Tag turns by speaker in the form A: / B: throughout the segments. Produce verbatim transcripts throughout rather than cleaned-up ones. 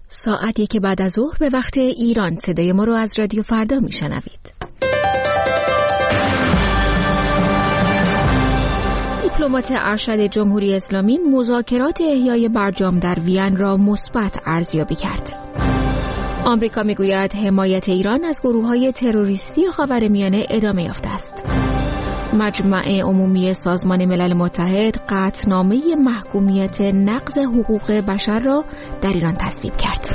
A: ساعتی که بعد از ظهر به وقت ایران، صدای ما رو از رادیو فردا میشنوید. دیپلمات ارشد جمهوری اسلامی مذاکرات احیای برجام در وین را مثبت ارزیابی کرد. آمریکا میگوید حمایت ایران از گروه‌های تروریستی خاورمیانه ادامه یافته است. مجمع عمومی سازمان ملل متحد قطعنامه محکومیت نقض حقوق بشر را در ایران تصویب کرد.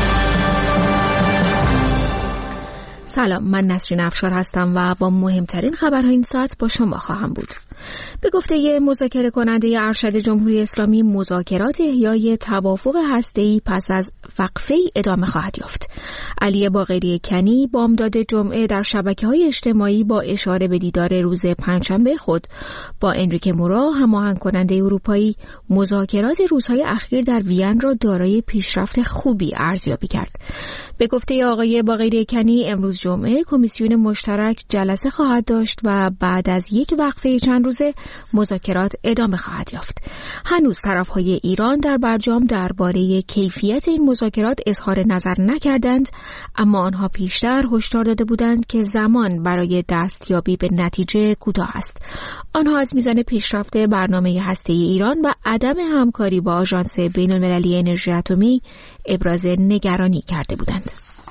A: سلام، من نسرین افشار هستم و با مهمترین خبرهای این ساعت با شما خواهم بود. به گفته مذاکره کننده ارشد جمهوری اسلامی، مذاکرات احیای توافق هسته‌ای پس از وقفه‌ای ادامه خواهد یافت. علی باقری کنی بامداد جمعه در شبکه‌های اجتماعی با اشاره به دیدار روز پنجشنبه خود با انریکه مورا، هماهنگ کننده اروپایی، مذاکرات روزهای اخیر در وین را دارای پیشرفت خوبی ارزیابی کرد. به گفته آقای باقری کنی، امروز جمعه کمیسیون مشترک جلسه خواهد داشت و بعد از یک وقفه چند روزه مذاکرات ادامه خواهد یافت. هنوز طرف‌های ایران در برجام درباره کیفیت این مذاکرات اظهار نظر نکردند، اما آنها پیشتر هشدار داده بودند که زمان برای دستیابی به نتیجه کوتاه است. آنها از میزان پیشرفت برنامه هسته‌ای ایران و عدم همکاری با آژانس بین‌المللی انرژی اتمی ابراز نگرانی کرده بودند.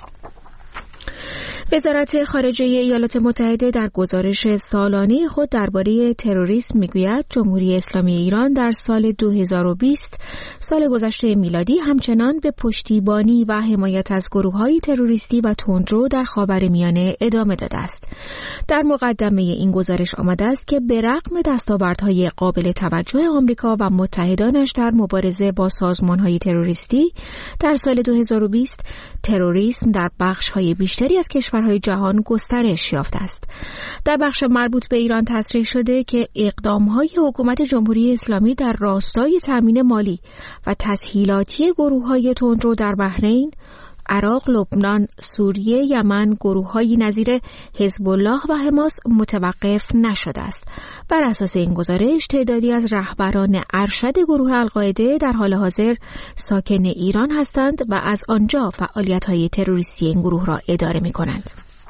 A: وزارت خارجه ایالات متحده در گزارش سالانه خود درباره تروریسم میگوید جمهوری اسلامی ایران در سال دو هزار و بیست، سال گذشته میلادی، همچنان به پشتیبانی و حمایت از گروه‌های تروریستی و تندرو در خاورمیانه ادامه داده است. در مقدمه این گزارش آمده است که به رغم دستاوردهای قابل توجه آمریکا و متحدانش در مبارزه با سازمان‌های تروریستی، در سال دو هزار و بیست تروریسم در بخش‌های بیشتری از کشورهای جهان گسترش یافته است. در بخش مربوط به ایران تصریح شده که اقدام‌های حکومت جمهوری اسلامی در راستای تامین مالی و تسهیلاتی گروه‌های تندرو در بحرین، عراق، لبنان، سوریه، یمن، گروه‌هایی نظیر حزب الله و حماس متوقف نشده است. بر اساس این گزارش تعدادی از رهبران ارشد گروه القاعده در حال حاضر ساکن ایران هستند و از آنجا فعالیت‌های تروریستی این گروه را اداره می‌کنند.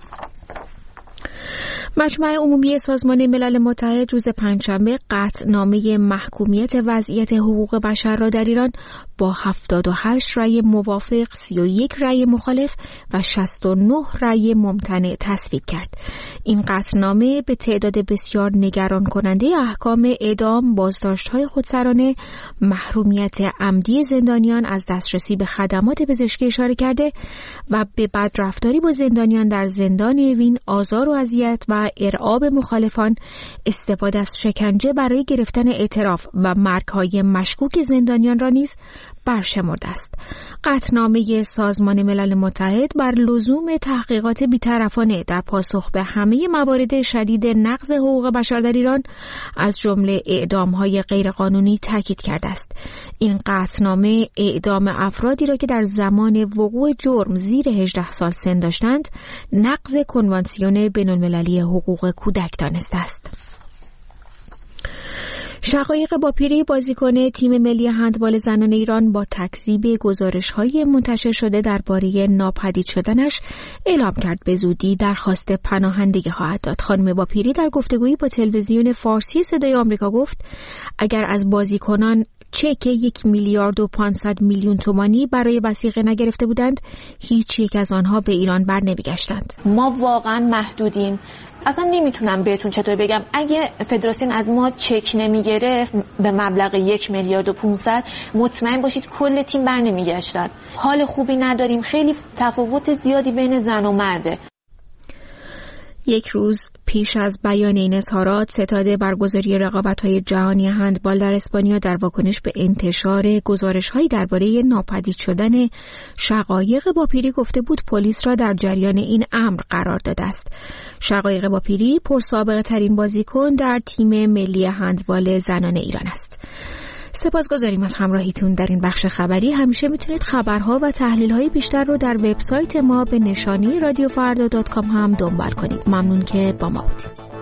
A: مجمع عمومی سازمان ملل متحد روز پنجشنبه قطعنامه محکومیت وضعیت حقوق بشر را در ایران با هفتاد و هشت رأی موافق، سی و یک رأی مخالف و شصت و نه رأی ممتنع تصویب کرد. این قطعنامه به تعداد بسیار نگران کننده احکام اعدام، بازداشت‌های خودسرانه، محرومیت عمدی زندانیان از دسترسی به خدمات پزشکی اشاره کرده و به بدرفتاری با زندانیان در زندان وین، آزار و اذیت و ارعاب مخالفان، استفاده از شکنجه برای گرفتن اعتراف و مرگ‌های مشکوک زندانیان را نیز برشمرده است. قطعنامه سازمان ملل متحد بر لزوم تحقیقات بی‌طرفانه در پاسخ به همه موارد شدید نقض حقوق بشر در ایران، از جمله اعدام‌های غیرقانونی، تاکید کرده است. این قطعنامه اعدام افرادی را که در زمان وقوع جرم زیر هجده سال سن داشتند، نقض کنوانسیون بین‌المللی حقوق کودک دانسته است. شقایق باپیری، بازیکن تیم ملی هندبال زنان ایران، با تکذیب گزارش‌های منتشر شده درباره ناپدید شدنش اعلام کرد به زودی درخواست پناهندگی خواهد داد. خانم باپیری در گفتگویی با تلویزیون فارسی صدای آمریکا گفت اگر از بازیکنان چک یک میلیارد و پانصد میلیون تومانی برای وثیقه نگرفته بودند، هیچ یک از آنها به ایران بر نمیگشتند.
B: ما واقعا محدودیم. اصلا نمیتونم بهتون چطور بگم، اگه فدراسیون از ما چک نمیگرفت به مبلغ یک میلیارد و پونصد، مطمئن باشید کل تیم بر نمیگشتن. حال خوبی نداریم، خیلی تفاوت زیادی بین زن و مرده.
A: یک روز پیش از بیان این اظهارات، ستاد برگزاری رقابت‌های جهانی هندبال در اسپانیا در واکنش به انتشار گزارش‌هایی درباره ناپدید شدن شقایق باپیری گفته بود پلیس را در جریان این امر قرار داده است. شقایق باپیری پرسابقه ترین بازیکن در تیم ملی هندبال زنان ایران است. سپاسگزاریم از همراهیتون در این بخش خبری. همیشه میتونید خبرها و تحلیل‌های بیشتر رو در وبسایت ما به نشانی رادیو فردا دات کام هم دنبال کنید. ممنون که با ما بودید.